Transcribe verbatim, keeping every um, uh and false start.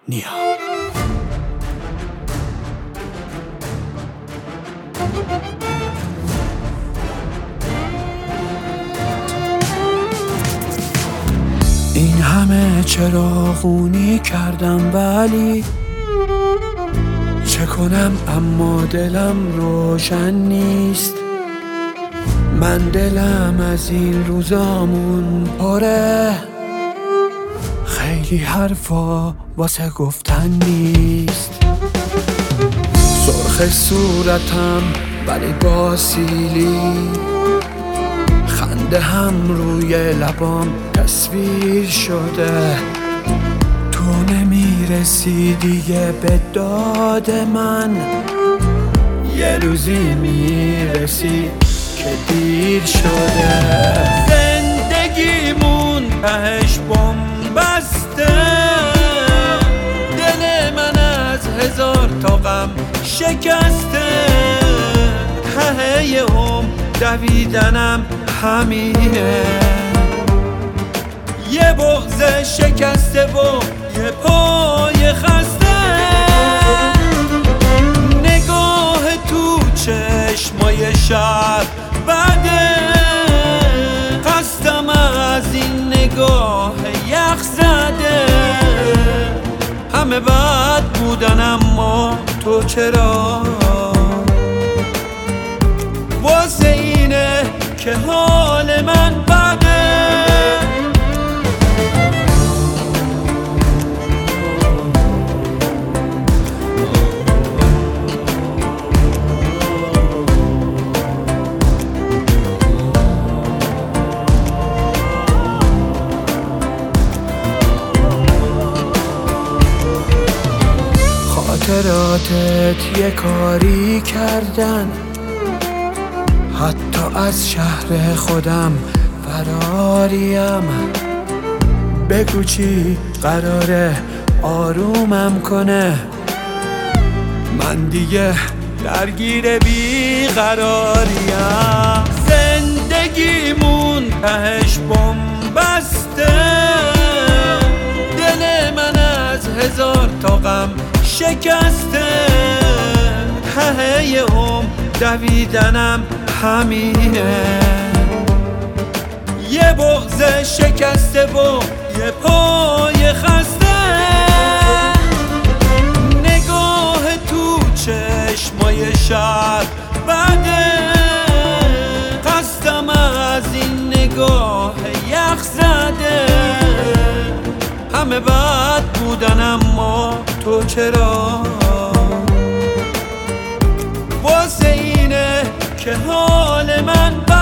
نیا. این همه چراغونی کردم ولی چه کنم، اما دلم روشن نیست. من دلم از این روزامون پره، خیلی حرفا واسه گفتن نیست. سرخ صورتم ولی با سیلی، خنده هم روی لبام تصویر شده. تو نمیرسی دیگه به داد من، یه روزی میرسی که دیر شده. زندگیمون تهش بن‌بسته، دل من از هزار تا غم شکسته. ته عمر دویدنم همینه، یه بغض شکسته و یه پای خسته. نگاه تو چشمای شب بده، خستم از این نگاه یخ زده. همه بد بودن اما تو چرا؟ واسه اینه که حال من بده. خاطراتت یه کاری کردن، حتی از شهر خودم فراریم. بگو چی قراره آرومم کنه، من دیگه درگیر بیقراریم. زندگیمون تهش بن‌بسته، دل من از هزار تا غم شکسته. ته عمر دویدنم همینه، یه بغض شکسته و یه پای خسته. نگاه تو چشمای شب بده، خستم از این نگاه یخ زده. همه بد بودن اما تو چرا؟ واسه اینه که حال من